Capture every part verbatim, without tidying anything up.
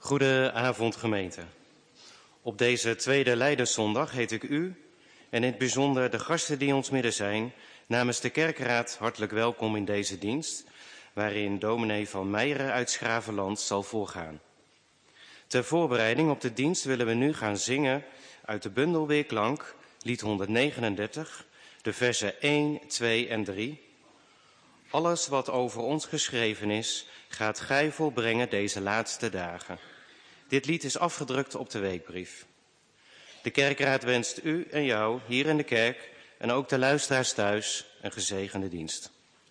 Goedenavond gemeente. Op deze tweede Lijdenszondag heet ik u en in het bijzonder de gasten die ons midden zijn namens de kerkraad hartelijk welkom in deze dienst, waarin dominee van Meijeren uit Schravenland zal voorgaan. Ter voorbereiding op de dienst willen we nu gaan zingen uit de bundel Weerklank, lied honderdnegenendertig, de versen één, twee en drie. Alles wat over ons geschreven is, gaat gij volbrengen deze laatste dagen. Dit lied is afgedrukt op de weekbrief. De kerkraad wenst u en jou hier in de kerk en ook de luisteraars thuis een gezegende dienst.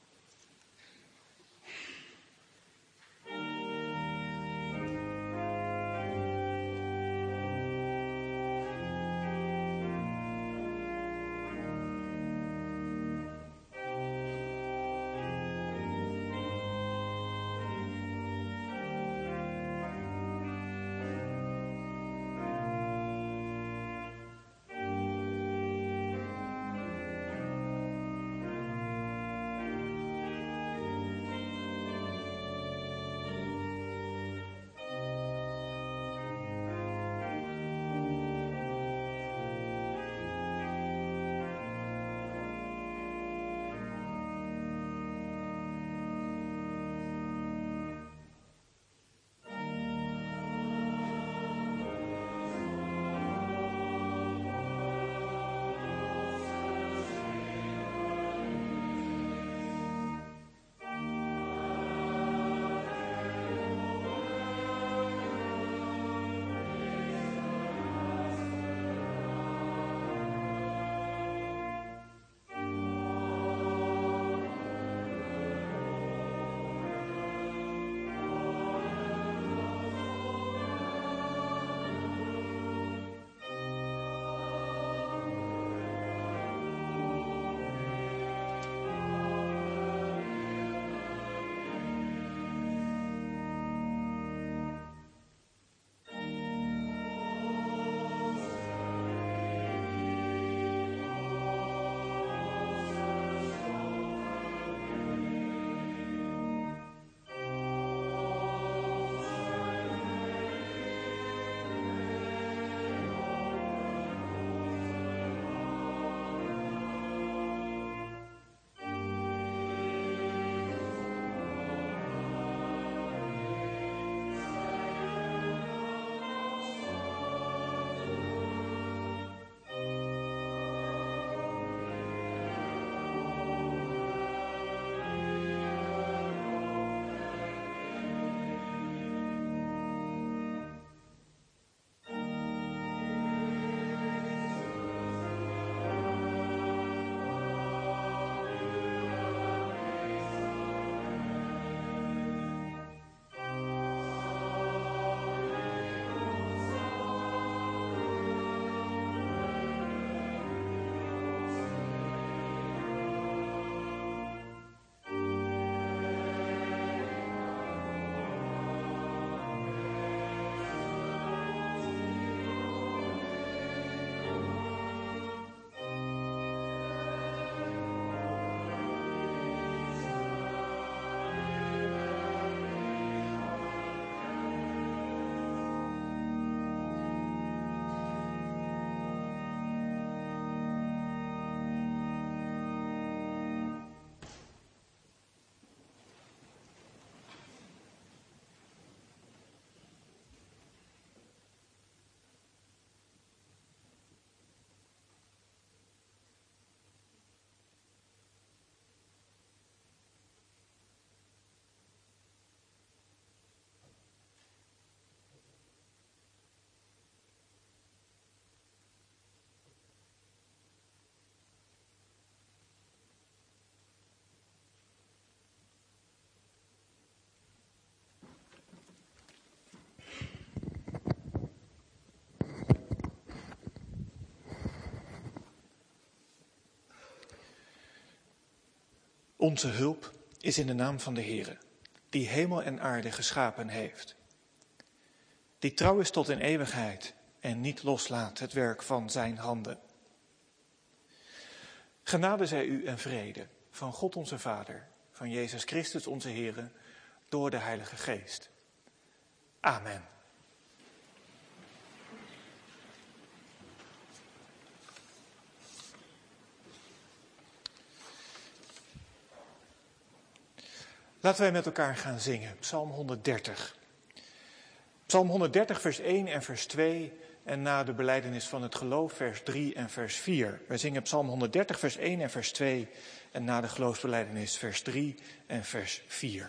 Onze hulp is in de naam van de Heere, die hemel en aarde geschapen heeft. Die trouw is tot in eeuwigheid en niet loslaat het werk van zijn handen. Genade zij u en vrede van God onze Vader, van Jezus Christus onze Heere, door de Heilige Geest. Amen. Laten wij met elkaar gaan zingen, Psalm honderddertig. Psalm honderddertig, vers één en vers twee en na de belijdenis van het geloof, vers drie en vers vier. Wij zingen Psalm honderddertig, vers één en vers twee en na de geloofsbelijdenis, vers drie en vers vier.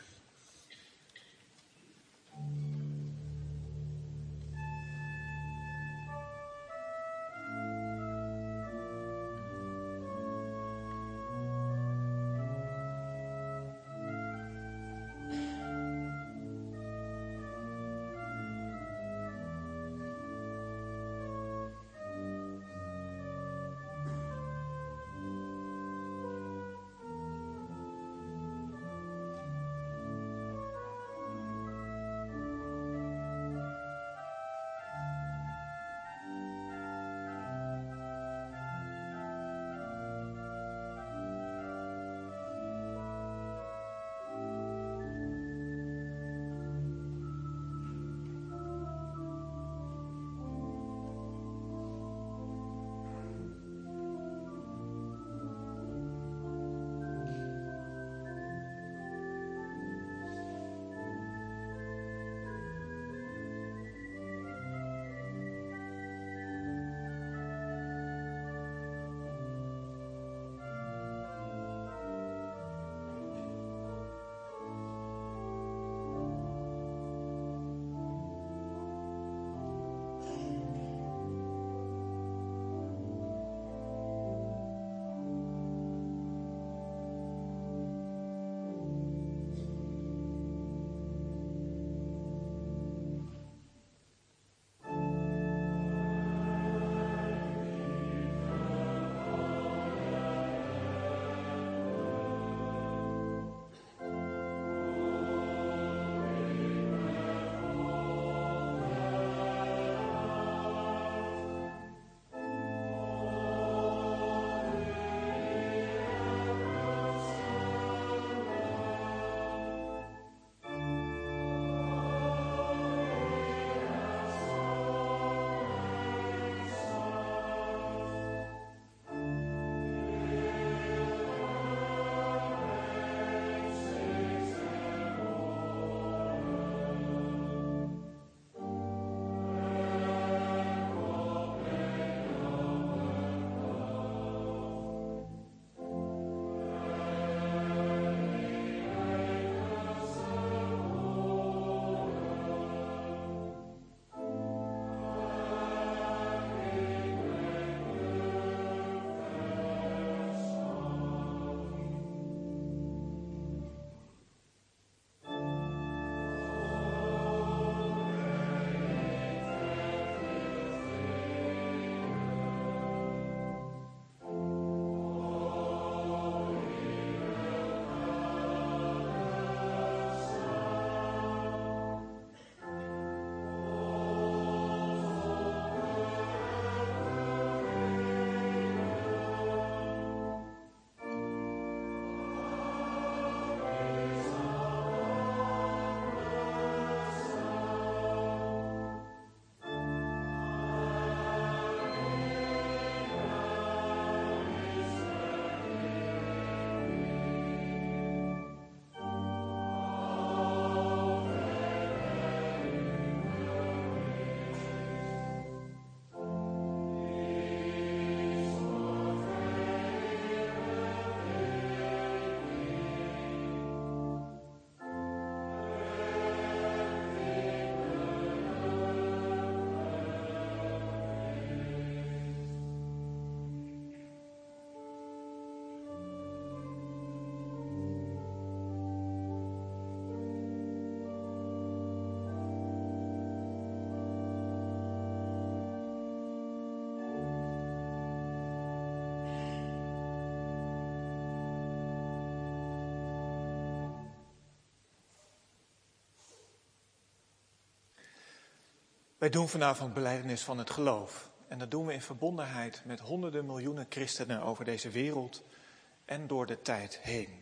Wij doen vanavond belijdenis van het geloof. En dat doen we in verbondenheid met honderden miljoenen christenen over deze wereld en door de tijd heen.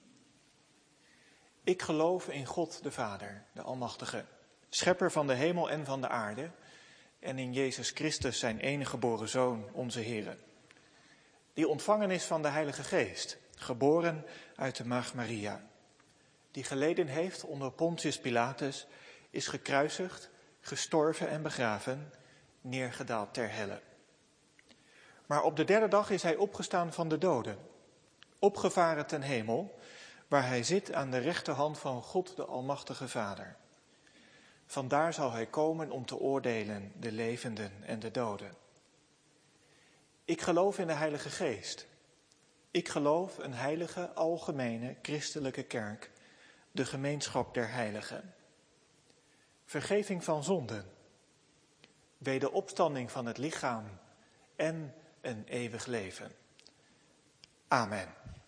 Ik geloof in God de Vader, de Almachtige, schepper van de hemel en van de aarde, en in Jezus Christus, zijn enige geboren Zoon, onze Heere, die ontvangen is van de Heilige Geest, geboren uit de Maagd Maria, die geleden heeft onder Pontius Pilatus, is gekruisigd, gestorven en begraven, neergedaald ter helle. Maar op de derde dag is hij opgestaan van de doden, opgevaren ten hemel, waar hij zit aan de rechterhand van God de Almachtige Vader. Vandaar zal hij komen om te oordelen de levenden en de doden. Ik geloof in de Heilige Geest. Ik geloof een heilige, algemene, christelijke kerk, de gemeenschap der heiligen. Vergeving van zonden, wederopstanding van het lichaam en een eeuwig leven. Amen.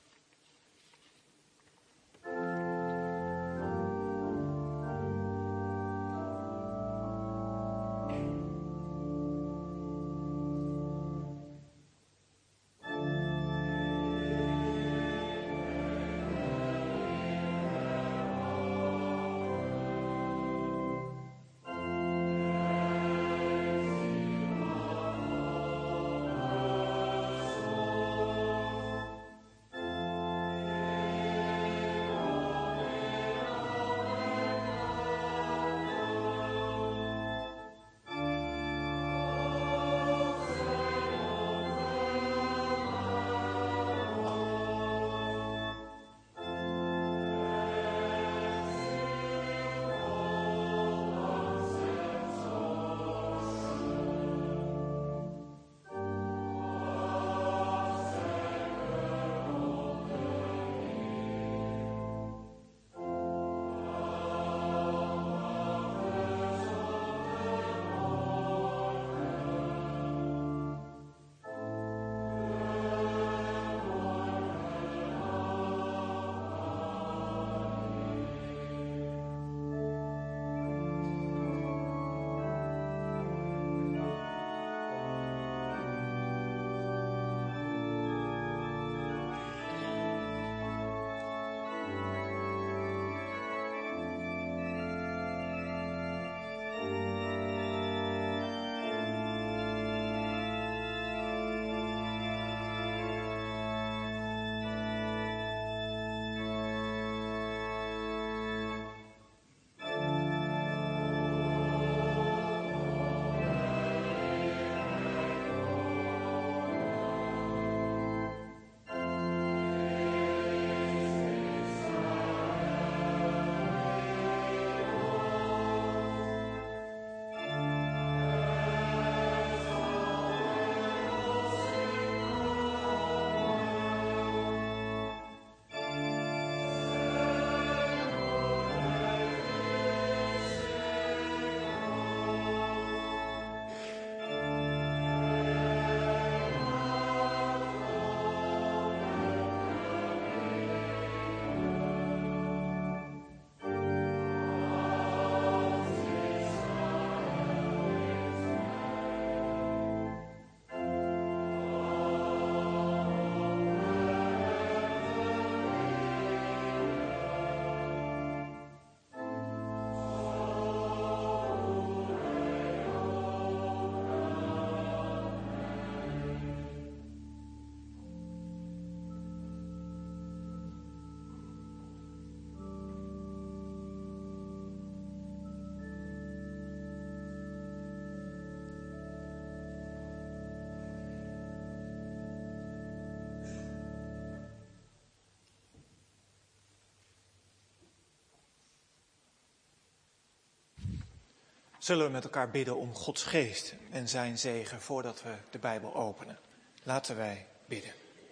Zullen we met elkaar bidden om Gods geest en zijn zegen voordat we de Bijbel openen? Laten wij bidden.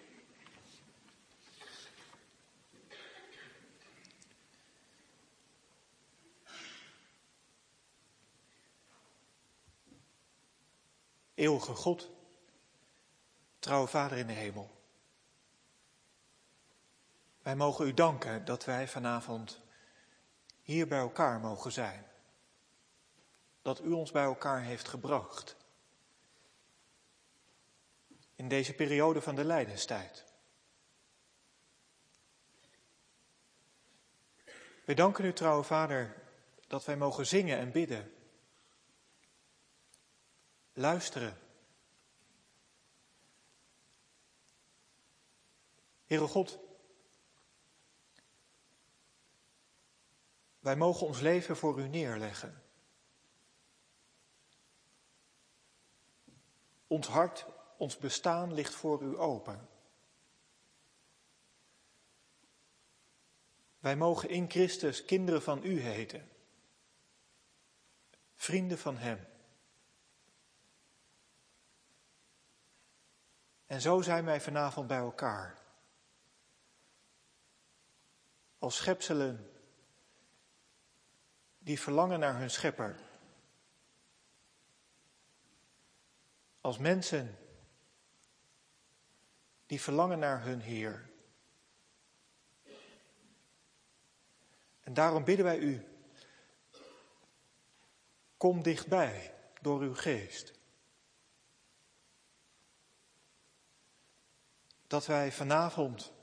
Eeuwige God, trouwe Vader in de hemel. Wij mogen u danken dat wij vanavond hier bij elkaar mogen zijn. Dat u ons bij elkaar heeft gebracht. In deze periode van de lijdenstijd. Wij danken u, trouwe Vader, dat wij mogen zingen en bidden. Luisteren. Heere God, Wij mogen ons leven voor u neerleggen. Ons hart, ons bestaan ligt voor u open. Wij mogen in Christus kinderen van u heten. Vrienden van hem. En zo zijn wij vanavond bij elkaar. Als schepselen die verlangen naar hun schepper. Als mensen die verlangen naar hun Heer. En daarom bidden wij u, kom dichtbij door uw geest. Dat wij vanavond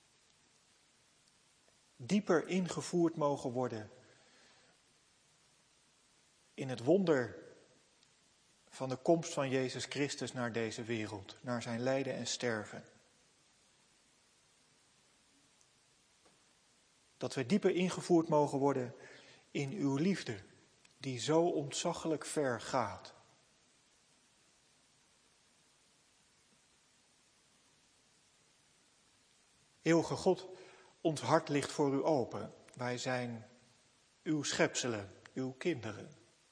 dieper ingevoerd mogen worden in het wonder van de komst van Jezus Christus naar deze wereld, naar zijn lijden en sterven. Dat we dieper ingevoerd mogen worden in uw liefde, die zo ontzaglijk ver gaat. Eeuwige God, ons hart ligt voor u open. Wij zijn uw schepselen, uw kinderen.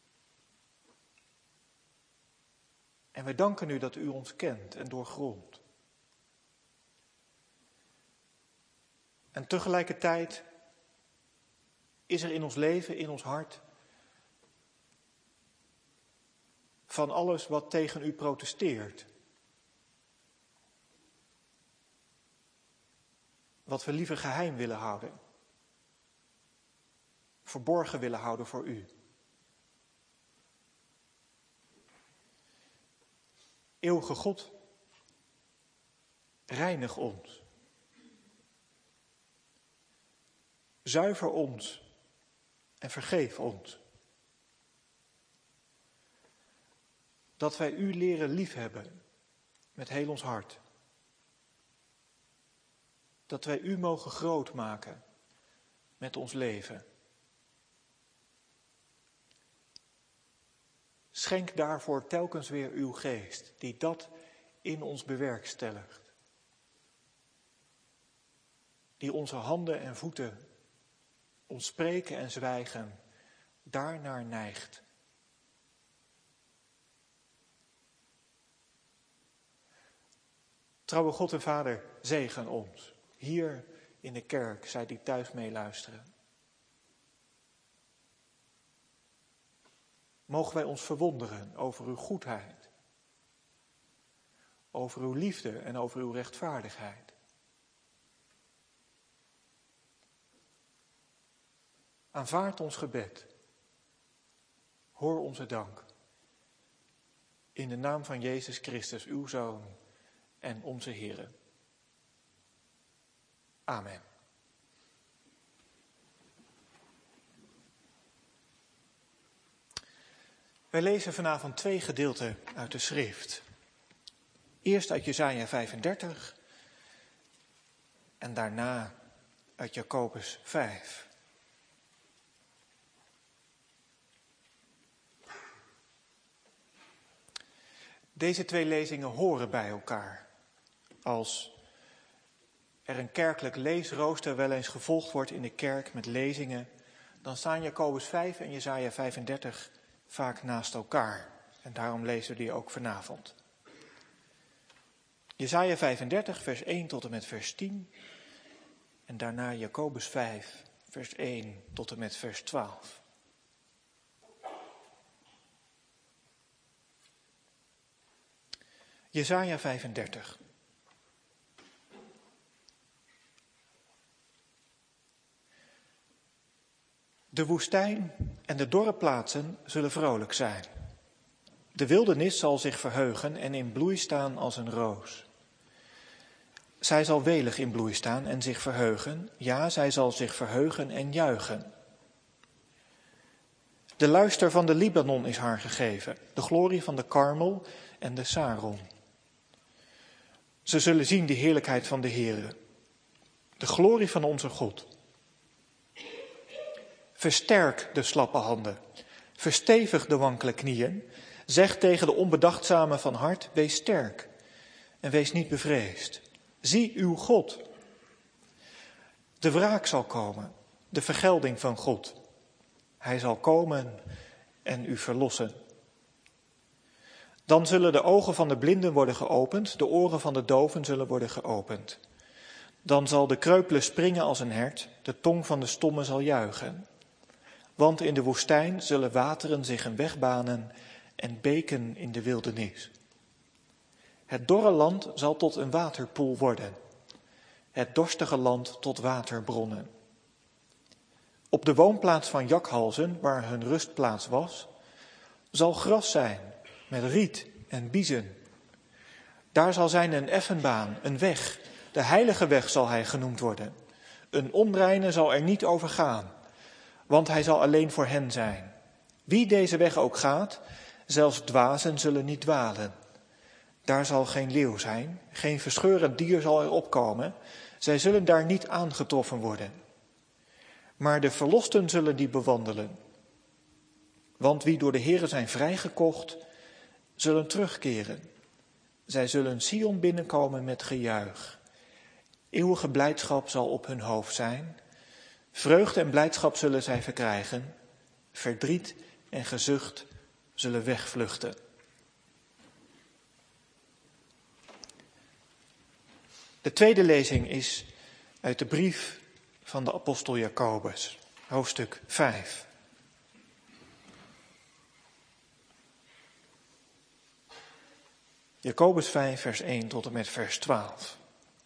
En we danken u dat u ons kent en doorgrondt. En tegelijkertijd is er in ons leven, in ons hart, van alles wat tegen u protesteert. Wat we liever geheim willen houden. Verborgen willen houden voor u. Eeuwige God, reinig ons. Zuiver ons en vergeef ons. Dat wij u leren liefhebben met heel ons hart. Dat wij u mogen groot maken met ons leven. Schenk daarvoor telkens weer uw geest, die dat in ons bewerkstelligt. Die onze handen en voeten, ons spreken en zwijgen, daarnaar neigt. Trouwe God en Vader, zegen ons. Hier in de kerk, zij die thuis meeluisteren. Mogen wij ons verwonderen over uw goedheid. Over uw liefde en over uw rechtvaardigheid. Aanvaard ons gebed. Hoor onze dank. In de naam van Jezus Christus, uw Zoon en onze Heere. Amen. Wij lezen vanavond twee gedeelten uit de schrift. Eerst uit Jesaja vijfendertig en daarna uit Jacobus vijf. Deze twee lezingen horen bij elkaar. Als er een kerkelijk leesrooster wel eens gevolgd wordt in de kerk met lezingen, dan staan Jacobus vijf en Jesaja vijfendertig vaak naast elkaar. En daarom lezen we die ook vanavond. Jesaja vijfendertig, vers één tot en met vers tien. En daarna Jacobus vijf, vers één tot en met vers twaalf. Jesaja vijfendertig. De woestijn en de dorre plaatsen zullen vrolijk zijn. De wildernis zal zich verheugen en in bloei staan als een roos. Zij zal welig in bloei staan en zich verheugen. Ja, zij zal zich verheugen en juichen. De luister van de Libanon is haar gegeven, de glorie van de Karmel en de Saron. Ze zullen zien de heerlijkheid van de Heere, de glorie van onze God. Versterk de slappe handen. Verstevig de wankele knieën. Zeg tegen de onbedachtzame van hart, wees sterk en wees niet bevreesd. Zie uw God. De wraak zal komen, de vergelding van God. Hij zal komen en u verlossen. Dan zullen de ogen van de blinden worden geopend, de oren van de doven zullen worden geopend. Dan zal de kreupele springen als een hert, de tong van de stomme zal juichen. Want in de woestijn zullen wateren zich een weg banen en beken in de wildernis. Het dorre land zal tot een waterpoel worden, het dorstige land tot waterbronnen. Op de woonplaats van jakhalzen, waar hun rustplaats was, zal gras zijn met riet en biezen. Daar zal zijn een effenbaan, een weg, de heilige weg zal hij genoemd worden. Een onreine zal er niet over gaan, want hij zal alleen voor hen zijn. Wie deze weg ook gaat, zelfs dwazen zullen niet dwalen. Daar zal geen leeuw zijn, geen verscheurend dier zal er opkomen. Zij zullen daar niet aangetroffen worden. Maar de verlosten zullen die bewandelen. Want wie door de Heere zijn vrijgekocht, zullen terugkeren. Zij zullen Sion binnenkomen met gejuich. Eeuwige blijdschap zal op hun hoofd zijn. Vreugde en blijdschap zullen zij verkrijgen. Verdriet en gezucht zullen wegvluchten. De tweede lezing is uit de brief van de apostel Jacobus, hoofdstuk vijf. Jacobus vijf, vers één tot en met vers twaalf.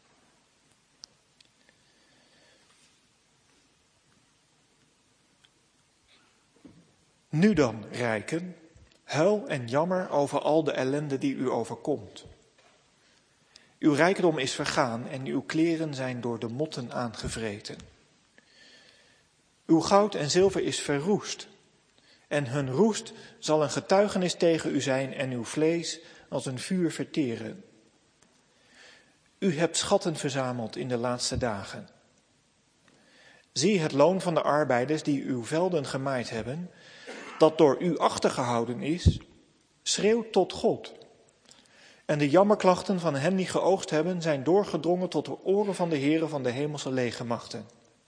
Nu dan, rijken, huil en jammer over al de ellende die u overkomt. Uw rijkdom is vergaan en uw kleren zijn door de motten aangevreten. Uw goud en zilver is verroest en hun roest zal een getuigenis tegen u zijn en uw vlees als een vuur verteren. U hebt schatten verzameld in de laatste dagen. Zie het loon van de arbeiders die uw velden gemaaid hebben, dat door u achtergehouden is, schreeuwt tot God. En de jammerklachten van hen die geoogst hebben, zijn doorgedrongen tot de oren van de Heere van de hemelse legermachten.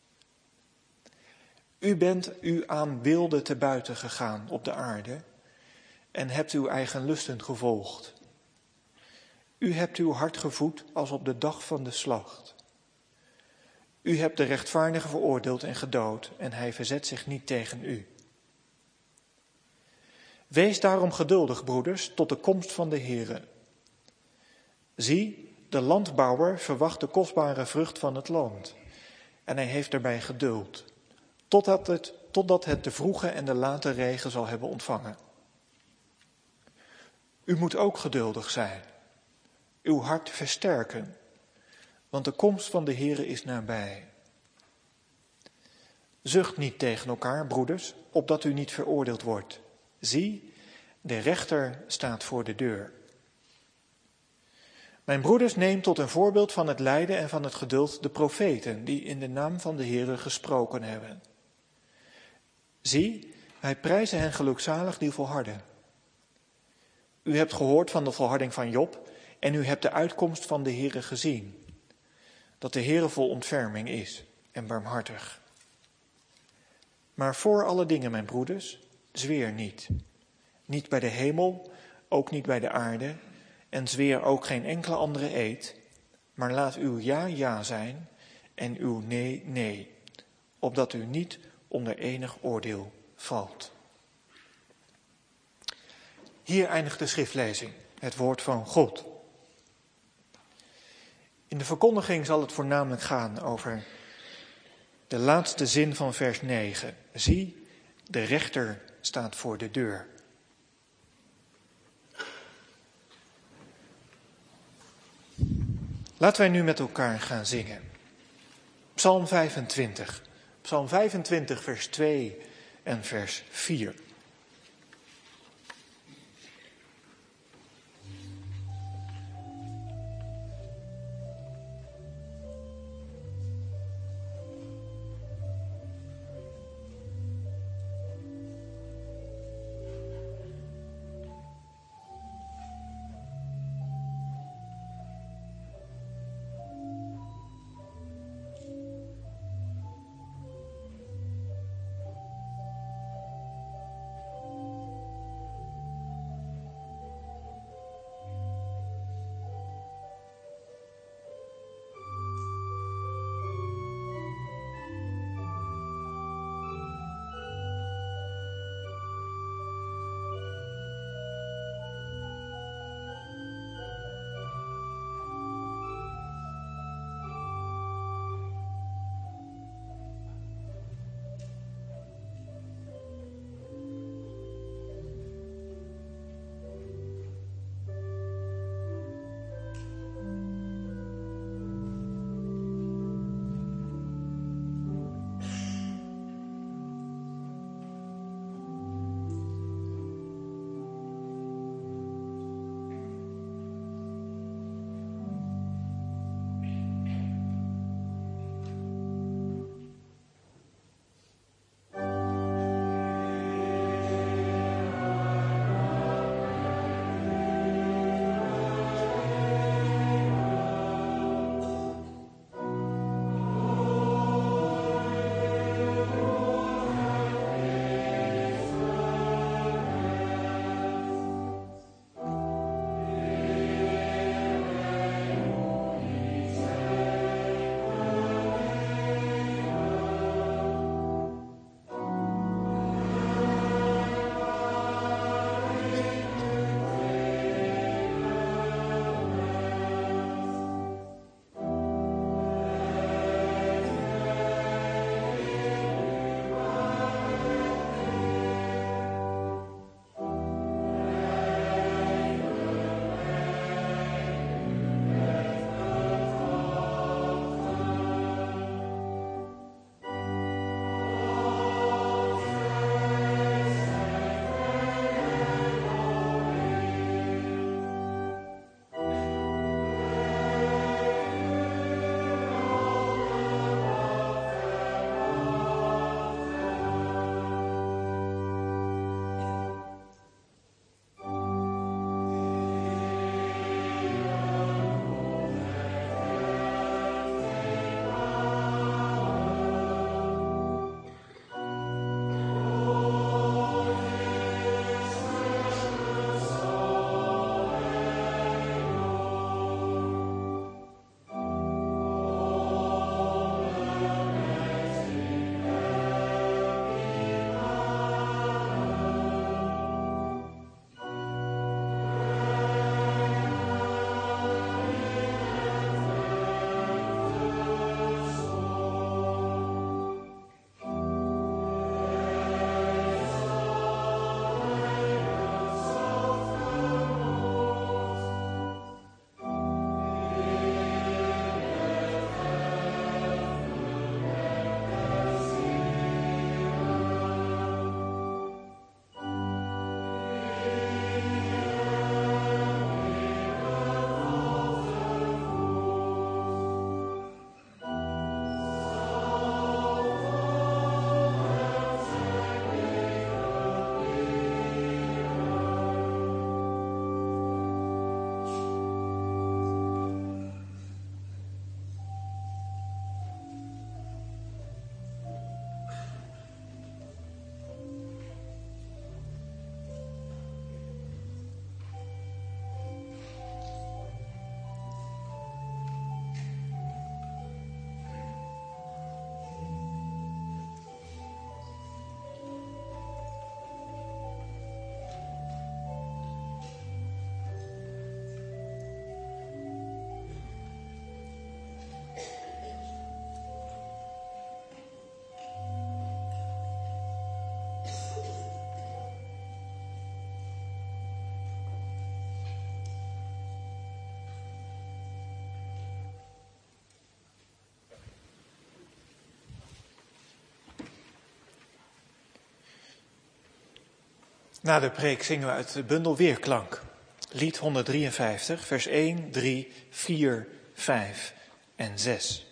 U bent u aan wilde te buiten gegaan op de aarde en hebt uw eigen lusten gevolgd. U hebt uw hart gevoed als op de dag van de slacht. U hebt de rechtvaardige veroordeeld en gedood en hij verzet zich niet tegen u. Wees daarom geduldig, broeders, tot de komst van de Heere. Zie, de landbouwer verwacht de kostbare vrucht van het land en hij heeft erbij geduld, totdat het, totdat het de vroege en de late regen zal hebben ontvangen. U moet ook geduldig zijn, uw hart versterken, want de komst van de Heere is nabij. Zucht niet tegen elkaar, broeders, opdat u niet veroordeeld wordt. Zie, de rechter staat voor de deur. Mijn broeders, neem tot een voorbeeld van het lijden en van het geduld de profeten, die in de naam van de Heere gesproken hebben. Zie, wij prijzen hen gelukzalig die volharden. U hebt gehoord van de volharding van Job en u hebt de uitkomst van de Heere gezien, dat de Heere vol ontferming is en barmhartig. Maar voor alle dingen, mijn broeders, zweer niet. Niet bij de hemel, ook niet bij de aarde, en zweer ook geen enkele andere eed, maar laat uw ja ja zijn en uw nee nee, opdat u niet onder enig oordeel valt. Hier eindigt de schriftlezing, het woord van God. In de verkondiging zal het voornamelijk gaan over de laatste zin van vers negen. Zie, de rechter staat voor de deur. Laten wij nu met elkaar gaan zingen. Psalm vijfentwintig. Psalm vijfentwintig, vers twee en vers vier. Na de preek zingen we uit de bundel Weerklank. Lied honderddrieënvijftig, vers één, drie, vier, vijf en zes.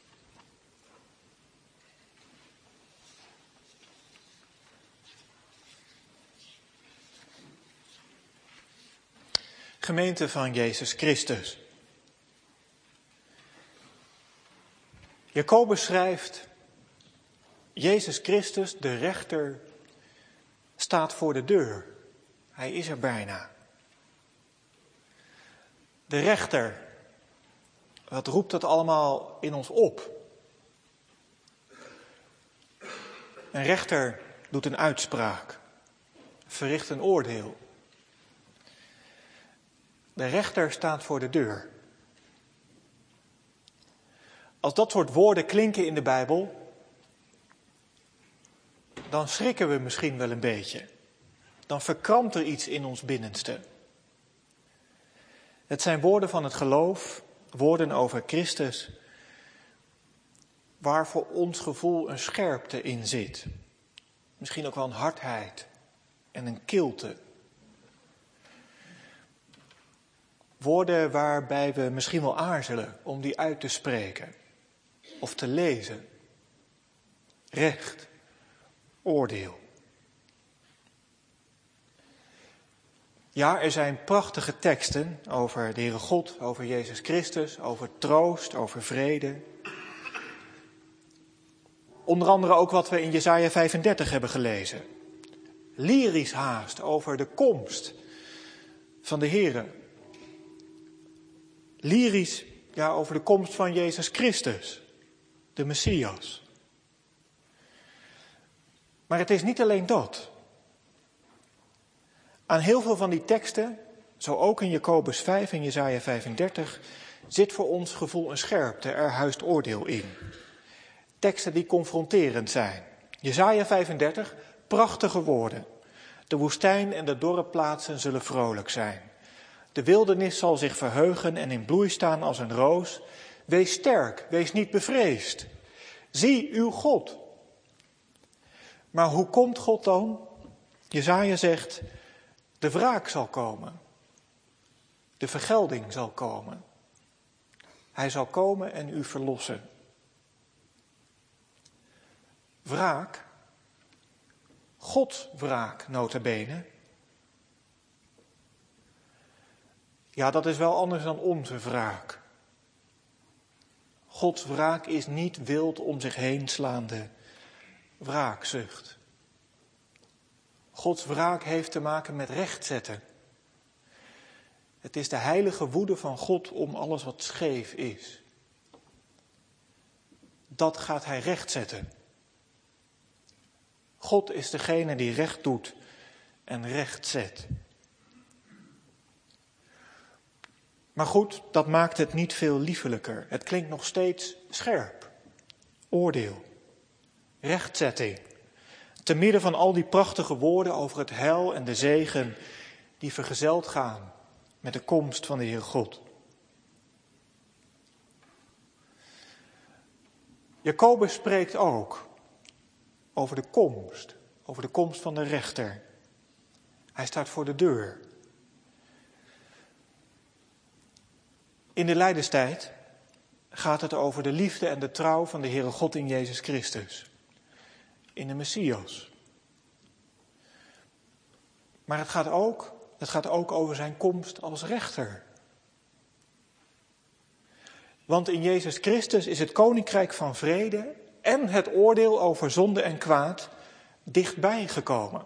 Gemeente van Jezus Christus. Jacobus schrijft, Jezus Christus, de rechter, staat voor de deur. Hij is er bijna. De rechter, wat roept dat allemaal in ons op? Een rechter doet een uitspraak, verricht een oordeel. De rechter staat voor de deur. Als dat soort woorden klinken in de Bijbel, dan schrikken we misschien wel een beetje. Dan verkrampt er iets in ons binnenste. Het zijn woorden van het geloof, woorden over Christus, waar voor ons gevoel een scherpte in zit. Misschien ook wel een hardheid en een kilte. Woorden waarbij we misschien wel aarzelen om die uit te spreken of te lezen. Recht, oordeel. Ja, er zijn prachtige teksten over de Heere God, over Jezus Christus, over troost, over vrede. Onder andere ook wat we in Jesaja vijfendertig hebben gelezen. Lyrisch haast over de komst van de Heere. Lyrisch, ja, over de komst van Jezus Christus, de Messias. Maar het is niet alleen dat. Aan heel veel van die teksten, zo ook in Jacobus vijf en Jesaja vijfendertig, zit voor ons gevoel een scherpte, er huist oordeel in. Teksten die confronterend zijn. Jesaja vijfendertig, prachtige woorden. De woestijn en de dorre plaatsen zullen vrolijk zijn. De wildernis zal zich verheugen en in bloei staan als een roos. Wees sterk, wees niet bevreesd. Zie uw God. Maar hoe komt God dan? Jesaja zegt, de wraak zal komen. De vergelding zal komen. Hij zal komen en u verlossen. Wraak, Gods wraak nota bene. Ja, dat is wel anders dan onze wraak. Gods wraak is niet wild om zich heen slaande wraakzucht. Gods wraak heeft te maken met rechtzetten. Het is de heilige woede van God om alles wat scheef is. Dat gaat hij rechtzetten. God is degene die recht doet en recht zet. Maar goed, dat maakt het niet veel liefelijker. Het klinkt nog steeds scherp. Oordeel. Rechtzetting. Te midden van al die prachtige woorden over het heil en de zegen die vergezeld gaan met de komst van de Heer God. Jacobus spreekt ook over de komst, over de komst van de rechter. Hij staat voor de deur. In de lijdenstijd gaat het over de liefde en de trouw van de Heere God in Jezus Christus. In de Messias. Maar het gaat ook, het gaat ook over zijn komst als rechter. Want in Jezus Christus is het koninkrijk van vrede en het oordeel over zonde en kwaad dichtbij gekomen.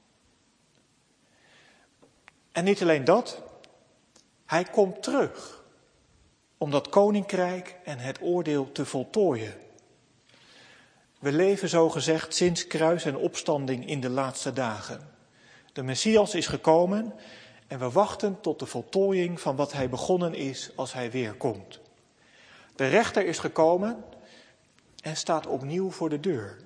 En niet alleen dat, hij komt terug om dat koninkrijk en het oordeel te voltooien. We leven zogezegd sinds kruis en opstanding in de laatste dagen. De Messias is gekomen en we wachten tot de voltooiing van wat hij begonnen is als hij weer komt. De rechter is gekomen en staat opnieuw voor de deur.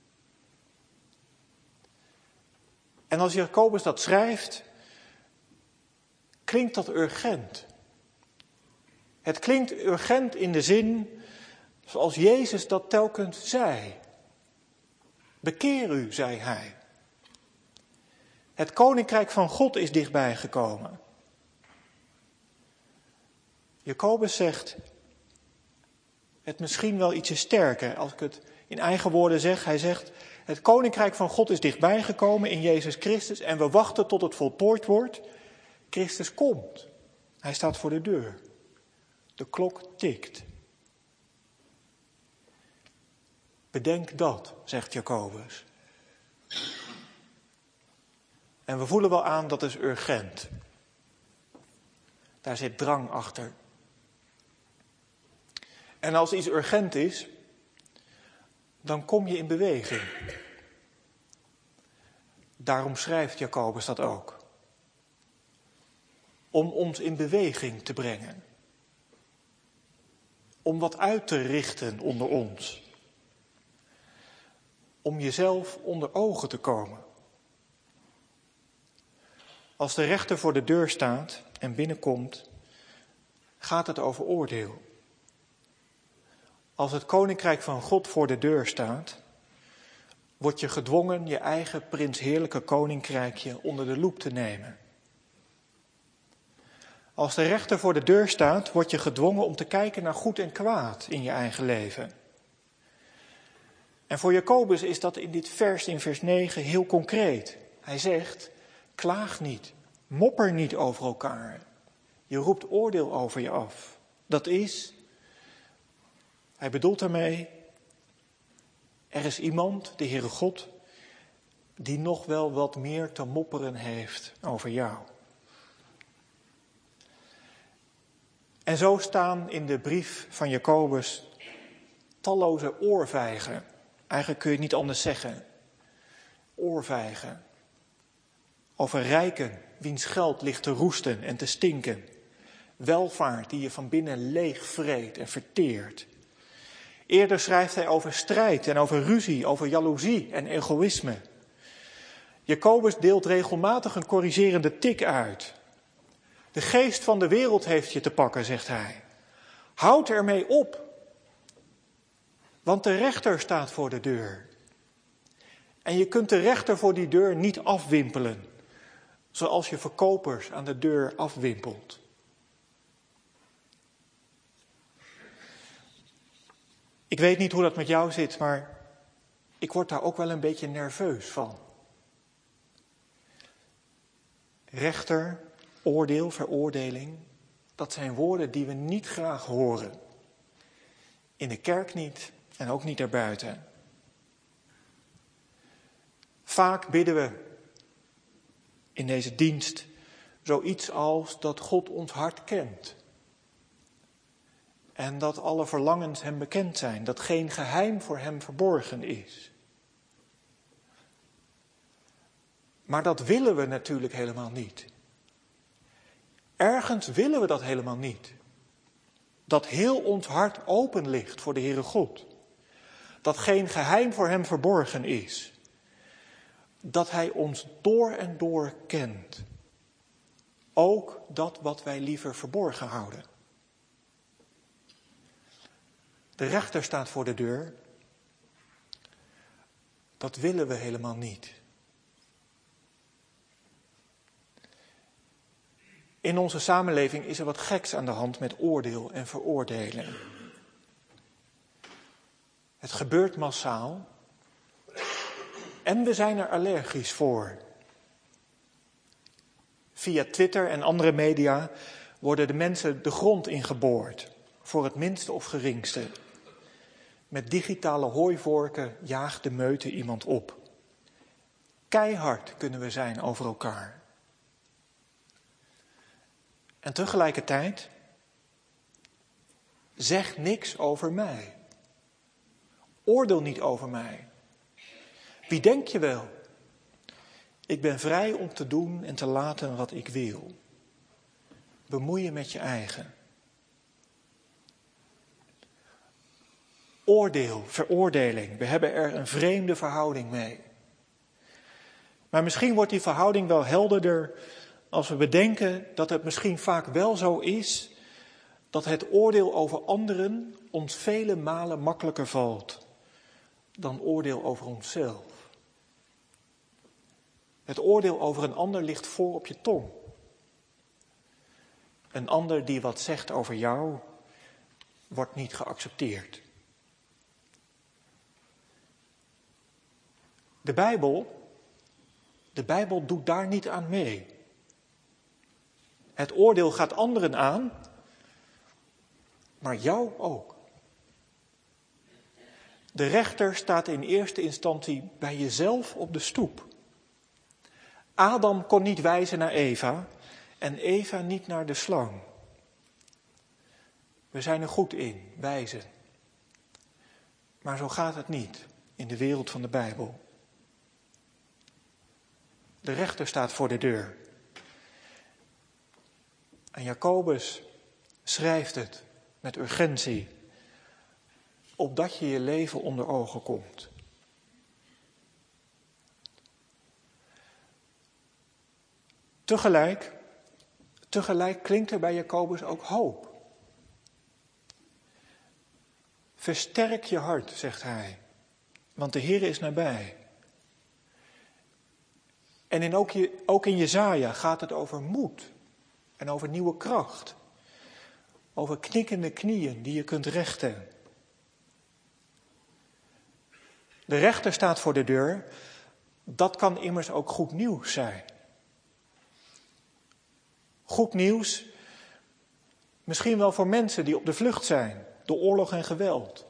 En als Jacobus dat schrijft, klinkt dat urgent. Het klinkt urgent in de zin zoals Jezus dat telkens zei. Bekeer u, zei hij. Het koninkrijk van God is dichtbij gekomen. Jacobus zegt het misschien wel ietsje sterker. Als ik het in eigen woorden zeg, hij zegt, het koninkrijk van God is dichtbij gekomen in Jezus Christus en we wachten tot het voltooid wordt. Christus komt. Hij staat voor de deur. De klok tikt. Bedenk dat, zegt Jacobus. En we voelen wel aan dat is urgent. Daar zit drang achter. En als iets urgent is, dan kom je in beweging. Daarom schrijft Jacobus dat ook. Om ons in beweging te brengen. Om wat uit te richten onder ons. Om jezelf onder ogen te komen. Als de rechter voor de deur staat en binnenkomt, gaat het over oordeel. Als het koninkrijk van God voor de deur staat, word je gedwongen je eigen prinsheerlijke koninkrijkje onder de loep te nemen. Als de rechter voor de deur staat, word je gedwongen om te kijken naar goed en kwaad in je eigen leven. En voor Jacobus is dat in dit vers, in vers negen, heel concreet. Hij zegt, klaag niet, mopper niet over elkaar. Je roept oordeel over je af. Dat is, hij bedoelt daarmee, er is iemand, de Heere God, die nog wel wat meer te mopperen heeft over jou. En zo staan in de brief van Jacobus talloze oorvijgen. Eigenlijk kun je het niet anders zeggen. Oorvijgen. Over rijken, wiens geld ligt te roesten en te stinken. Welvaart die je van binnen leeg vreet en verteert. Eerder schrijft hij over strijd en over ruzie, over jaloezie en egoïsme. Jacobus deelt regelmatig een corrigerende tik uit. De geest van de wereld heeft je te pakken, zegt hij. Houd ermee op. Want de rechter staat voor de deur. En je kunt de rechter voor die deur niet afwimpelen. Zoals je verkopers aan de deur afwimpelt. Ik weet niet hoe dat met jou zit, maar ik word daar ook wel een beetje nerveus van. Rechter, oordeel, veroordeling, dat zijn woorden die we niet graag horen. In de kerk niet en ook niet daarbuiten. Vaak bidden we in deze dienst zoiets als dat God ons hart kent. En dat alle verlangens hem bekend zijn, dat geen geheim voor hem verborgen is. Maar dat willen we natuurlijk helemaal niet. Ergens willen we dat helemaal niet. Dat heel ons hart open ligt voor de Heere God. Dat geen geheim voor hem verborgen is. Dat hij ons door en door kent. Ook dat wat wij liever verborgen houden. De rechter staat voor de deur. Dat willen we helemaal niet. In onze samenleving is er wat geks aan de hand met oordeel en veroordeling. Het gebeurt massaal. En we zijn er allergisch voor. Via Twitter en andere media worden de mensen de grond ingeboord. Voor het minste of geringste. Met digitale hooivorken jaagt de meute iemand op. Keihard kunnen we zijn over elkaar. En tegelijkertijd, zeg niks over mij. Oordeel niet over mij. Wie denk je wel? Ik ben vrij om te doen en te laten wat ik wil. Bemoei je met je eigen. Oordeel, veroordeling, we hebben er een vreemde verhouding mee. Maar misschien wordt die verhouding wel helderder als we bedenken dat het misschien vaak wel zo is dat het oordeel over anderen ons vele malen makkelijker valt dan oordeel over onszelf. Het oordeel over een ander ligt voor op je tong. Een ander die wat zegt over jou, wordt niet geaccepteerd. De Bijbel, de Bijbel doet daar niet aan mee. Het oordeel gaat anderen aan, maar jou ook. De rechter staat in eerste instantie bij jezelf op de stoep. Adam kon niet wijzen naar Eva en Eva niet naar de slang. We zijn er goed in, wijzen. Maar zo gaat het niet in de wereld van de Bijbel. De rechter staat voor de deur. En Jacobus schrijft het met urgentie, opdat je je leven onder ogen komt. Tegelijk, tegelijk klinkt er bij Jacobus ook hoop. Versterk je hart, zegt hij, want de Heer is nabij. En in ook, je, ook in Jesaja gaat het over moed en over nieuwe kracht. Over knikkende knieën die je kunt rechten. De rechter staat voor de deur. Dat kan immers ook goed nieuws zijn. Goed nieuws, misschien wel voor mensen die op de vlucht zijn door oorlog en geweld.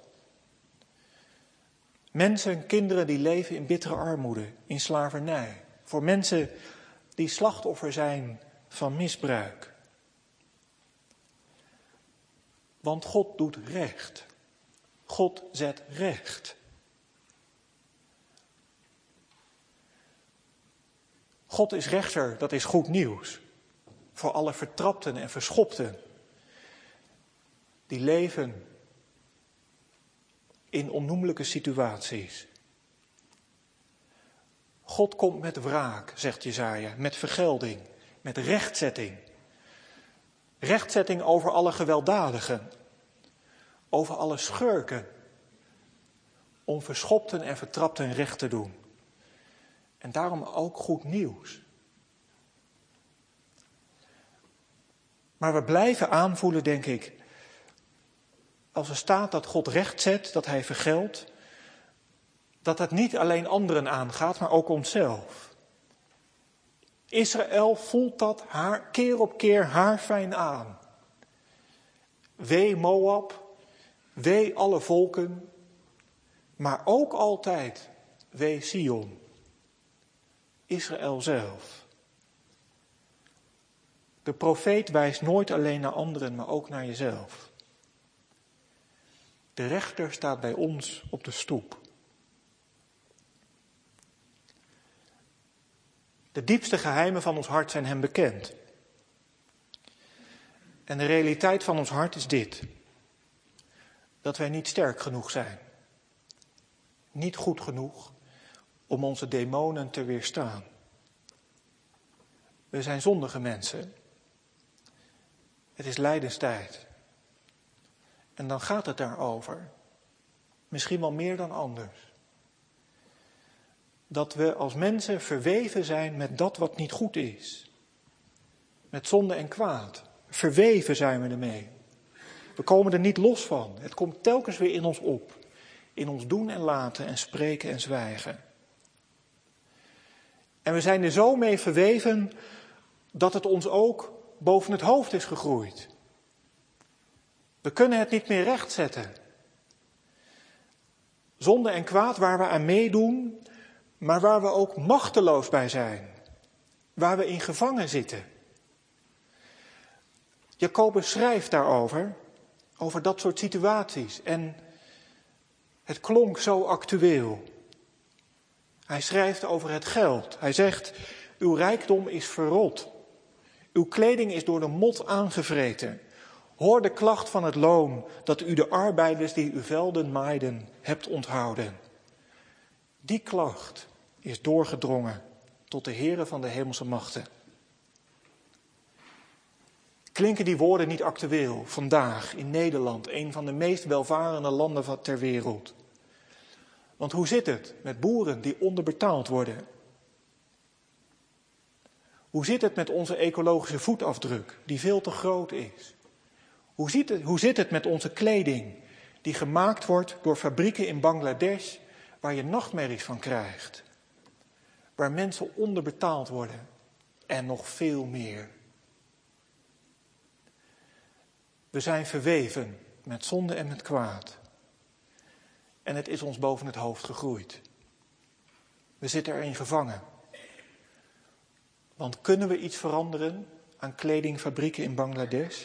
Mensen, kinderen die leven in bittere armoede, in slavernij. Voor mensen die slachtoffer zijn van misbruik. Want God doet recht. God zet recht. God is rechter, dat is goed nieuws. Voor alle vertrapten en verschopten. Die leven in onnoemelijke situaties. God komt met wraak, zegt Jesaja, met vergelding, met rechtzetting. Rechtzetting over alle gewelddadigen, over alle schurken, om verschopten en vertrapten recht te doen. En daarom ook goed nieuws. Maar we blijven aanvoelen, denk ik, als er staat dat God recht zet, dat hij vergeldt, dat het niet alleen anderen aangaat, maar ook onszelf. Israël voelt dat haar, keer op keer haarfijn aan. Wee Moab, wee alle volken, maar ook altijd wee Sion. Israël zelf. De profeet wijst nooit alleen naar anderen, maar ook naar jezelf. De rechter staat bij ons op de stoep. De diepste geheimen van ons hart zijn hem bekend. En de realiteit van ons hart is dit. Dat wij niet sterk genoeg zijn. Niet goed genoeg om onze demonen te weerstaan. We zijn zondige mensen. Het is lijdenstijd. En dan gaat het daarover. Misschien wel meer dan anders. Dat we als mensen verweven zijn met dat wat niet goed is. Met zonde en kwaad. Verweven zijn we ermee. We komen er niet los van. Het komt telkens weer in ons op. In ons doen en laten en spreken en zwijgen. En we zijn er zo mee verweven dat het ons ook boven het hoofd is gegroeid. We kunnen het niet meer rechtzetten. Zonde en kwaad waar we aan meedoen, maar waar we ook machteloos bij zijn. Waar we in gevangen zitten. Jacobus schrijft daarover, over dat soort situaties. En het klonk zo actueel. Hij schrijft over het geld. Hij zegt, uw rijkdom is verrot. Uw kleding is door de mot aangevreten. Hoor de klacht van het loon dat u de arbeiders die uw velden maaiden hebt onthouden. Die klacht is doorgedrongen tot de Heere van de hemelse machten. Klinken die woorden niet actueel vandaag in Nederland, een van de meest welvarende landen ter wereld? Want hoe zit het met boeren die onderbetaald worden? Hoe zit het met onze ecologische voetafdruk, die veel te groot is? Hoe zit het, hoe zit het met onze kleding, die gemaakt wordt door fabrieken in Bangladesh, waar je nachtmerries van krijgt? Waar mensen onderbetaald worden en nog veel meer. We zijn verweven met zonde en met kwaad. En het is ons boven het hoofd gegroeid. We zitten erin gevangen. Want kunnen we iets veranderen aan kledingfabrieken in Bangladesh?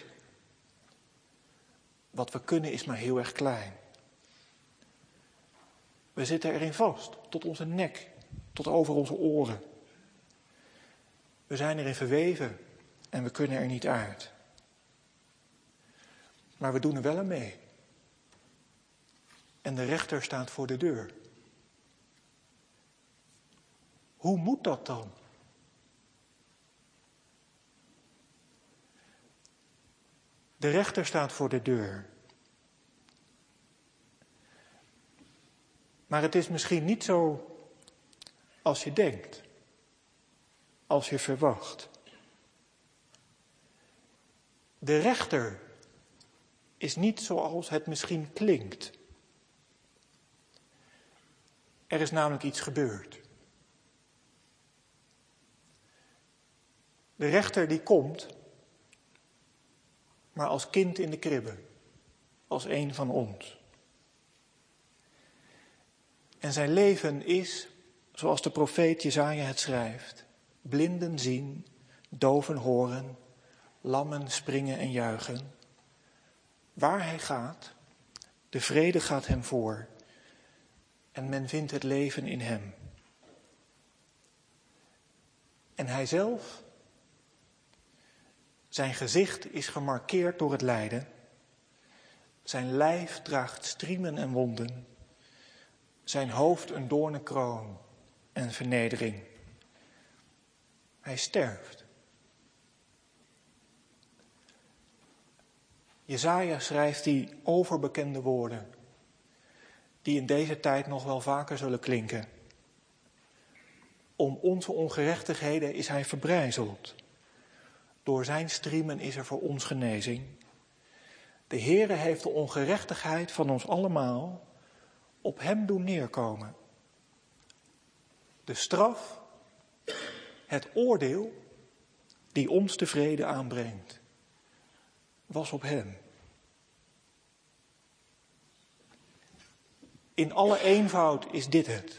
Wat we kunnen is maar heel erg klein. We zitten erin vast, tot onze nek, tot over onze oren. We zijn erin verweven en we kunnen er niet uit. Maar we doen er wel aan mee. En de rechter staat voor de deur. Hoe moet dat dan? De rechter staat voor de deur. Maar het is misschien niet zo als je denkt, als je verwacht. De rechter is niet zoals het misschien klinkt. Er is namelijk iets gebeurd. De rechter die komt, maar als kind in de kribbe, als een van ons. En zijn leven is, zoals de profeet Jesaja het schrijft, blinden zien, doven horen, lammen springen en juichen. Waar hij gaat, de vrede gaat hem voor en men vindt het leven in hem. En hij zelf, zijn gezicht is gemarkeerd door het lijden. Zijn lijf draagt striemen en wonden. Zijn hoofd een doornenkroon en vernedering. Hij sterft. Jesaja schrijft die overbekende woorden, die in deze tijd nog wel vaker zullen klinken. Om onze ongerechtigheden is hij verbrijzeld. Door zijn striemen is er voor ons genezing. De Heere heeft de ongerechtigheid van ons allemaal op hem doen neerkomen. De straf, het oordeel die ons de vrede aanbrengt, was op hem. In alle eenvoud is dit het.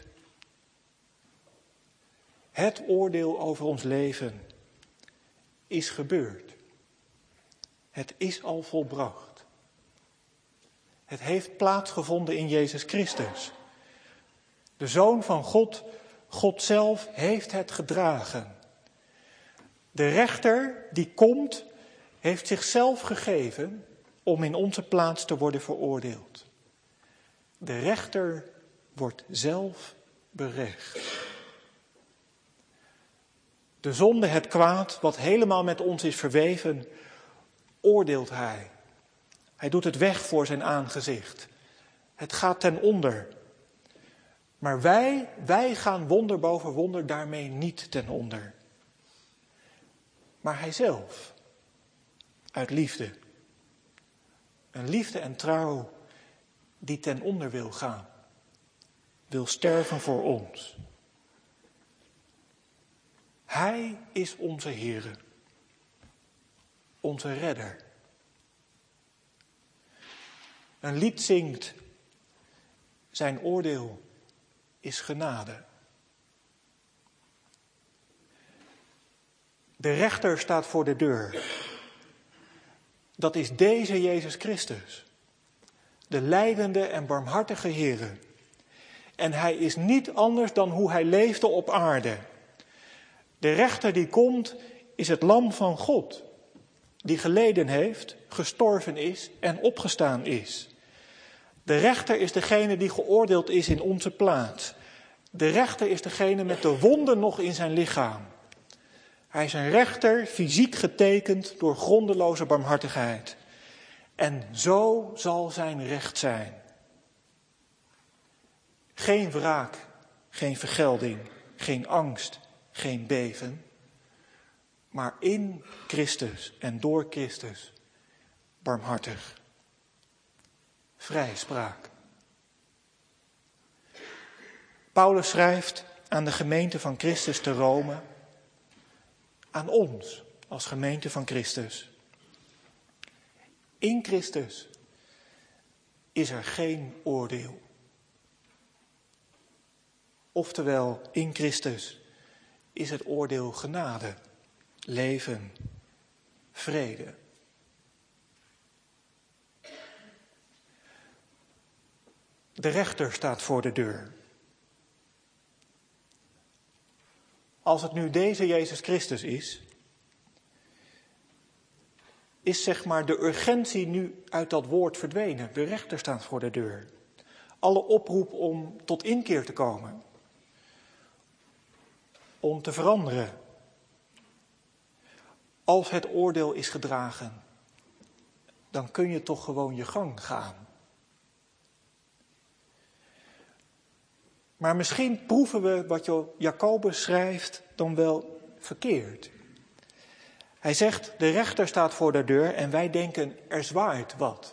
Het oordeel over ons leven is gebeurd. Het is al volbracht. Het heeft plaatsgevonden in Jezus Christus. De Zoon van God, God zelf, heeft het gedragen. De rechter die komt, heeft zichzelf gegeven om in onze plaats te worden veroordeeld. De rechter wordt zelf berecht. De zonde, het kwaad, wat helemaal met ons is verweven, oordeelt hij. Hij doet het weg voor zijn aangezicht. Het gaat ten onder. Maar wij, wij gaan wonder boven wonder daarmee niet ten onder. Maar hij zelf, uit liefde. Een liefde en trouw die ten onder wil gaan. Wil sterven voor ons. Hij is onze Heere. Onze redder. Een lied zingt, zijn oordeel is genade. De rechter staat voor de deur. Dat is deze Jezus Christus. De lijdende en barmhartige Heere. En hij is niet anders dan hoe hij leefde op aarde. De rechter die komt is het lam van God. Die geleden heeft, gestorven is en opgestaan is. De rechter is degene die geoordeeld is in onze plaats. De rechter is degene met de wonden nog in zijn lichaam. Hij is een rechter, fysiek getekend door grondeloze barmhartigheid. En zo zal zijn recht zijn. Geen wraak, geen vergelding, geen angst, geen beven. maar in Christus en door Christus barmhartig. Vrijspraak. Paulus schrijft aan de gemeente van Christus te Rome, aan ons als gemeente van Christus. In Christus is er geen oordeel. Oftewel, in Christus is het oordeel genade, leven, vrede. De rechter staat voor de deur. Als het nu deze Jezus Christus is, is zeg maar de urgentie nu uit dat woord verdwenen. De rechter staat voor de deur. Alle oproep om tot inkeer te komen. Om te veranderen. Als het oordeel is gedragen, dan kun je toch gewoon je gang gaan. Maar misschien proeven we wat Jacobus schrijft dan wel verkeerd. Hij zegt, de rechter staat voor de deur en wij denken, er zwaait wat.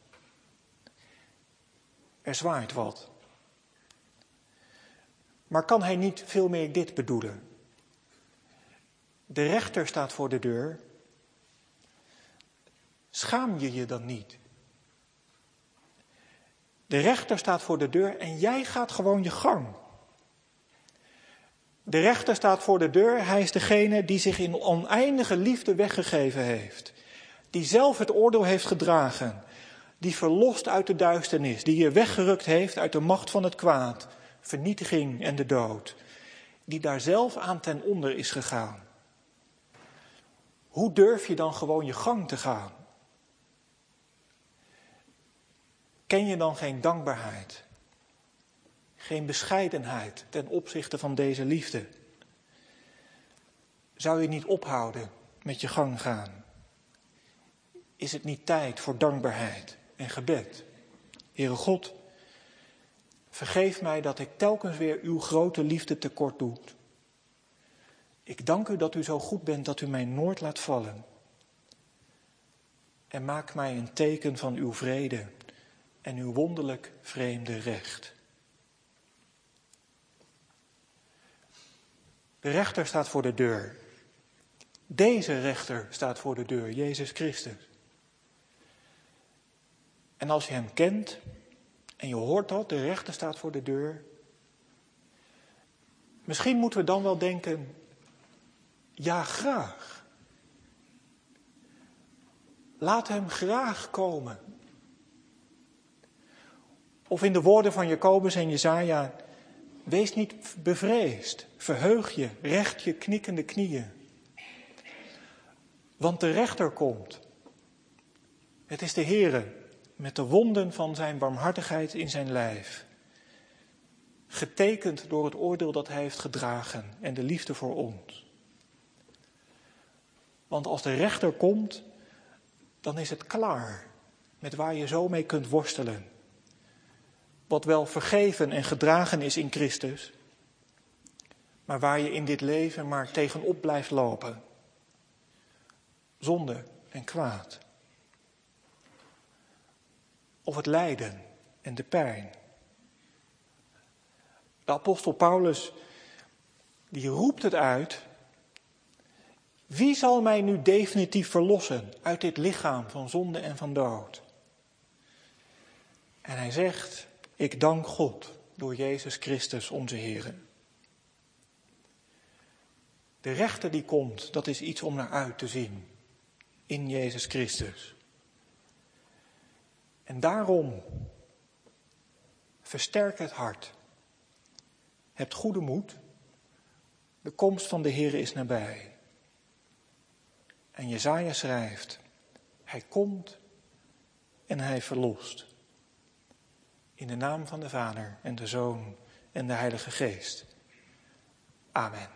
Er zwaait wat. Maar kan hij niet veel meer dit bedoelen? De rechter staat voor de deur. Schaam je je dan niet? De rechter staat voor de deur en jij gaat gewoon je gang. De rechter staat voor de deur, hij is degene die zich in oneindige liefde weggegeven heeft. Die zelf het oordeel heeft gedragen. Die verlost uit de duisternis, die je weggerukt heeft uit de macht van het kwaad, vernietiging en de dood. Die daar zelf aan ten onder is gegaan. Hoe durf je dan gewoon je gang te gaan? Ken je dan geen dankbaarheid? Geen bescheidenheid ten opzichte van deze liefde? Zou je niet ophouden met je gang gaan? Is het niet tijd voor dankbaarheid en gebed? Heere God, vergeef mij dat ik telkens weer uw grote liefde tekort doe. Ik dank u dat u zo goed bent dat u mij nooit laat vallen. En maak mij een teken van uw vrede en uw wonderlijk vreemde recht. De rechter staat voor de deur. Deze rechter staat voor de deur, Jezus Christus. En als je hem kent en je hoort dat, de rechter staat voor de deur. Misschien moeten we dan wel denken, ja graag. Laat hem graag komen. Of in de woorden van Jacobus en Jesaja, wees niet bevreesd, verheug je, recht je knikkende knieën. Want de rechter komt. Het is de Heere met de wonden van zijn barmhartigheid in zijn lijf. Getekend door het oordeel dat hij heeft gedragen en de liefde voor ons. Want als de rechter komt, dan is het klaar met waar je zo mee kunt worstelen. Wat wel vergeven en gedragen is in Christus, maar waar je in dit leven maar tegenop blijft lopen. Zonde en kwaad. Of het lijden en de pijn. De apostel Paulus, die roept het uit. Wie zal mij nu definitief verlossen uit dit lichaam van zonde en van dood? En hij zegt, ik dank God door Jezus Christus onze Heer. De rechter die komt, dat is iets om naar uit te zien. In Jezus Christus. En daarom, versterk het hart. Heb goede moed. De komst van de Heer is nabij. En Jesaja schrijft, hij komt en hij verlost. In de naam van de Vader en de Zoon en de Heilige Geest. Amen.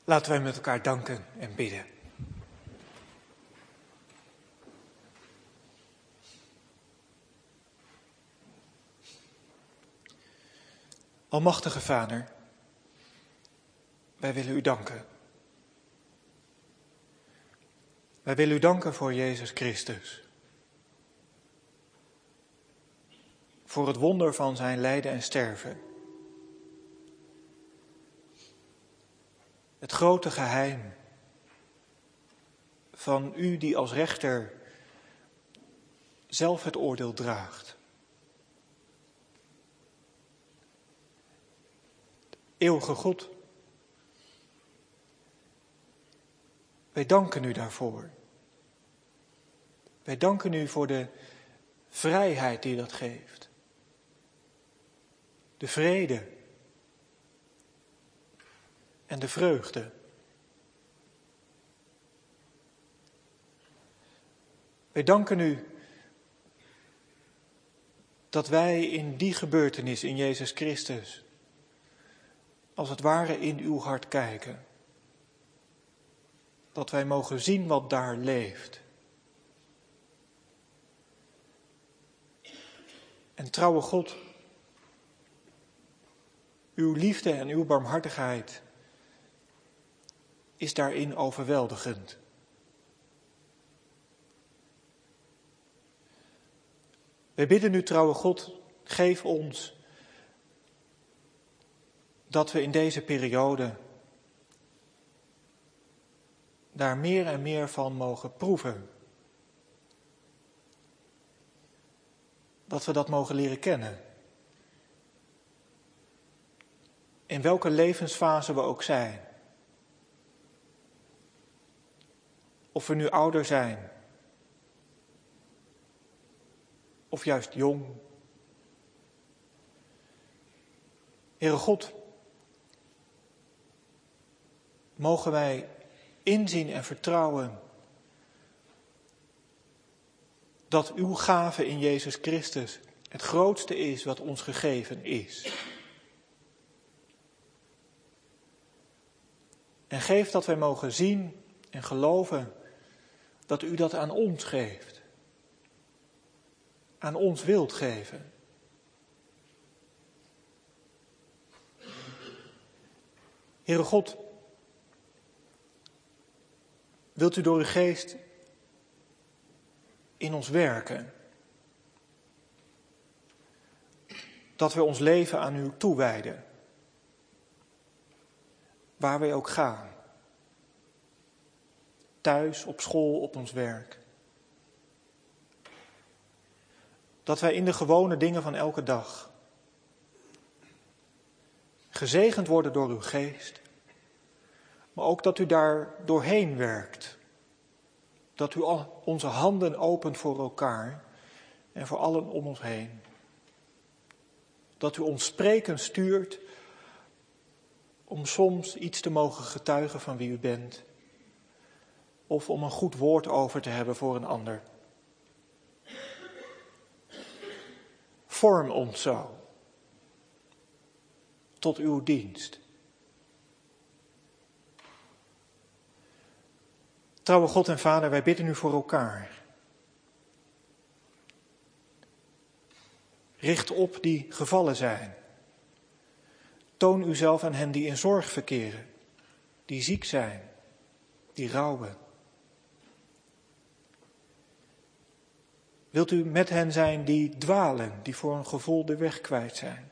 Laten wij met elkaar danken en bidden. Almachtige Vader, wij willen u danken. Wij willen u danken voor Jezus Christus. Voor het wonder van zijn lijden en sterven. Het grote geheim van u die als rechter zelf het oordeel draagt. Eeuwige God, wij danken u daarvoor. Wij danken u voor de vrijheid die dat geeft. De vrede en de vreugde. Wij danken u dat wij in die gebeurtenis in Jezus Christus als het ware in uw hart kijken. Dat wij mogen zien wat daar leeft. En trouwe God, uw liefde en uw barmhartigheid is daarin overweldigend. Wij bidden u, trouwe God, geef ons dat we in deze periode daar meer en meer van mogen proeven. Dat we dat mogen leren kennen. In welke levensfase we ook zijn. Of we nu ouder zijn. Of juist jong. Heere God, mogen wij inzien en vertrouwen dat uw gave in Jezus Christus het grootste is wat ons gegeven is. En geef dat wij mogen zien en geloven dat u dat aan ons geeft. Aan ons wilt geven. Heere God, wilt u door uw geest in ons werken? Dat we ons leven aan u toewijden. Waar wij ook gaan. Thuis, op school, op ons werk. Dat wij in de gewone dingen van elke dag gezegend worden door uw geest. Maar ook dat u daar doorheen werkt. Dat u onze handen opent voor elkaar en voor allen om ons heen. Dat u ons spreken stuurt om soms iets te mogen getuigen van wie u bent. Of om een goed woord over te hebben voor een ander. Vorm ons zo. Tot uw dienst. Trouwe God en Vader, wij bidden u voor elkaar. Richt op die gevallen zijn. Toon uzelf aan hen die in zorg verkeren, die ziek zijn, die rouwen. Wilt u met hen zijn die dwalen, die voor een gevoel de weg kwijt zijn?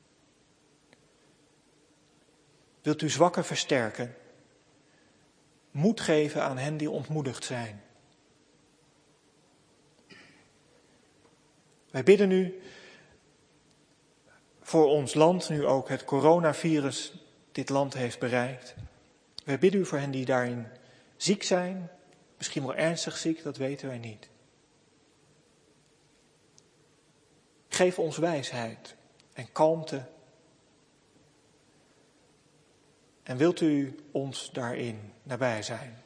Wilt u zwakken versterken? Moed geven aan hen die ontmoedigd zijn. Wij bidden u voor ons land, nu ook het coronavirus dit land heeft bereikt. Wij bidden u voor hen die daarin ziek zijn, misschien wel ernstig ziek, dat weten wij niet. Geef ons wijsheid en kalmte. En wilt u ons daarin nabij zijn?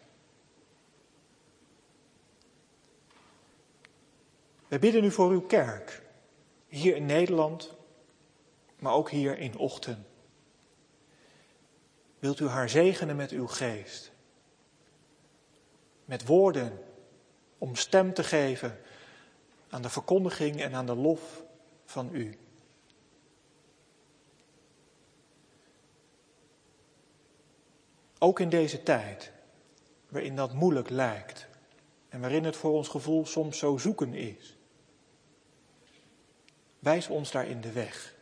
Wij bidden u voor uw kerk, hier in Nederland, maar ook hier in Ochten. wilt u haar zegenen met uw geest. Met woorden om stem te geven aan de verkondiging en aan de lof van u. Ook in deze tijd, waarin dat moeilijk lijkt en waarin het voor ons gevoel soms zo zoeken is. Wijs ons daarin de weg.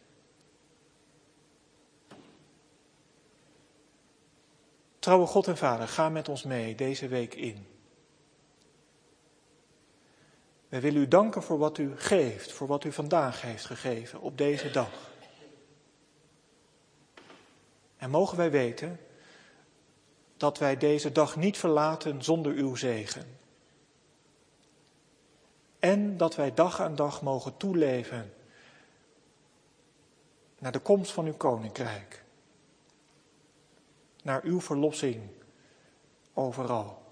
Trouwe God en Vader, ga met ons mee deze week in. Wij willen u danken voor wat u geeft, voor wat u vandaag heeft gegeven op deze dag. En mogen wij weten dat wij deze dag niet verlaten zonder uw zegen. En dat wij dag aan dag mogen toeleven naar de komst van uw koninkrijk. Naar uw verlossing overal.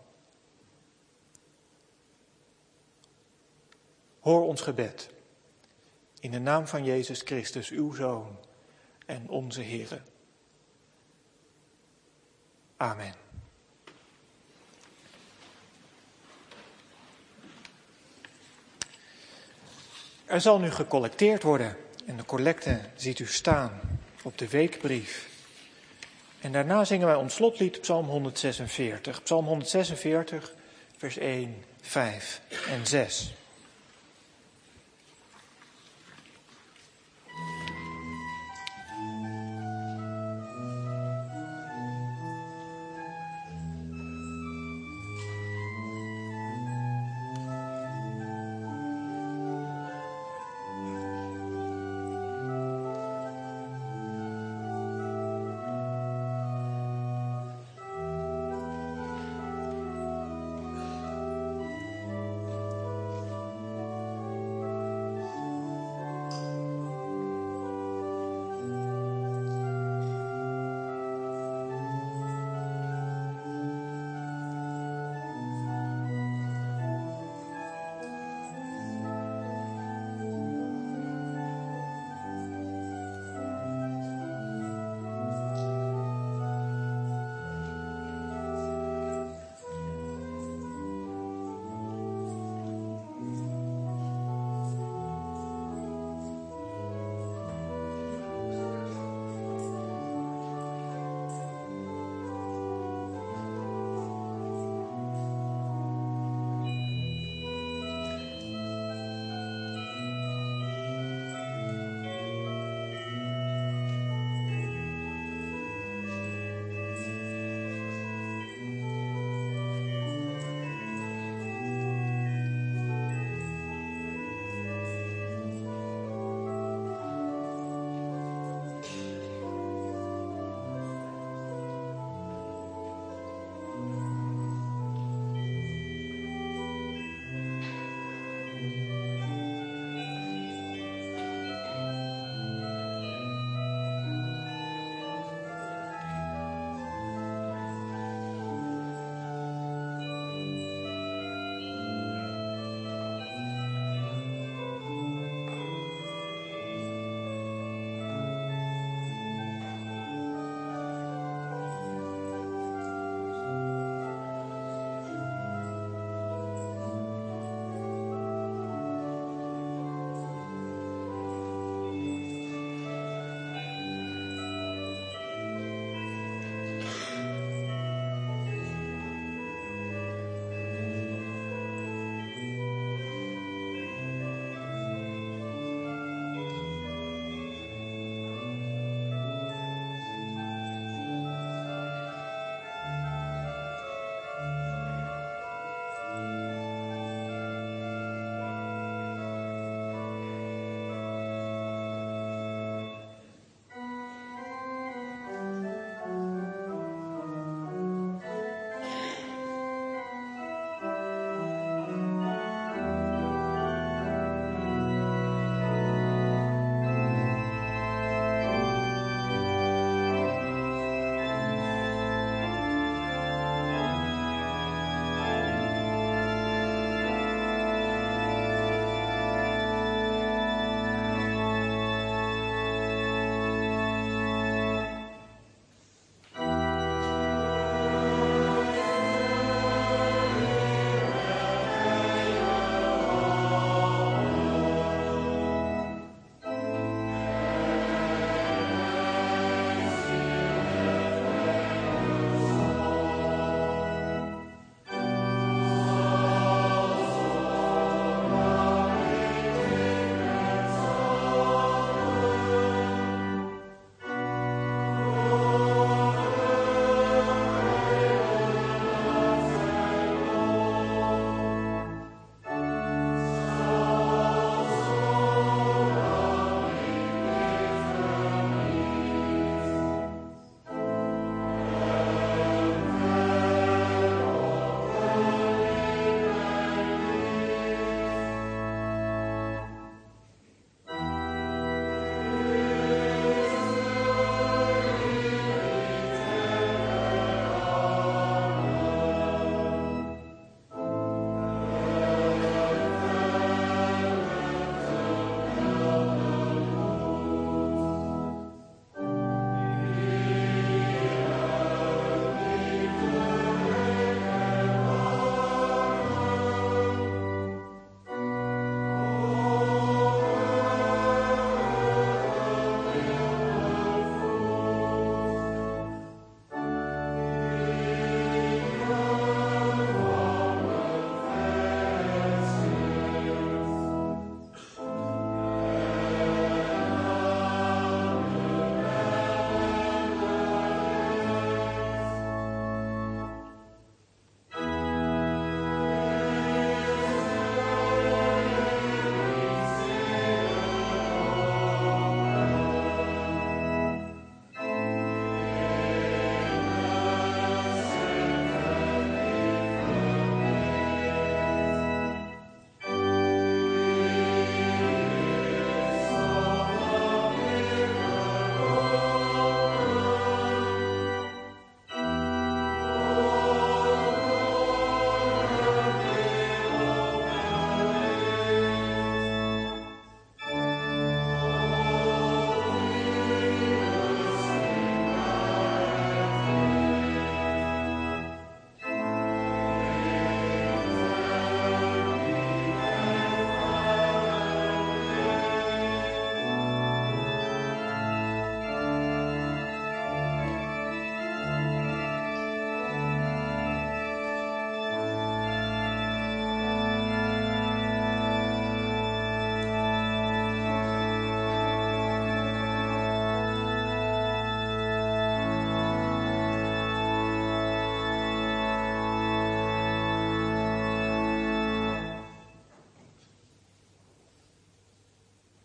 Hoor ons gebed. In de naam van Jezus Christus, uw Zoon en onze Heere. Amen. Er zal nu gecollecteerd worden en de collecte ziet u staan op de weekbrief. En daarna zingen wij ons slotlied Psalm honderdzesenveertig. Psalm honderdzesenveertig, vers één, vijf en zes.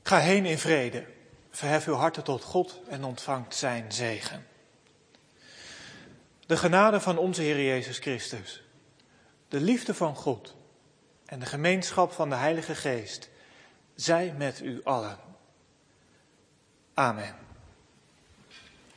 Ga heen in vrede, verhef uw harten tot God en ontvangt zijn zegen. De genade van onze Heer Jezus Christus, de liefde van God en de gemeenschap van de Heilige Geest, zij met u allen. Amen.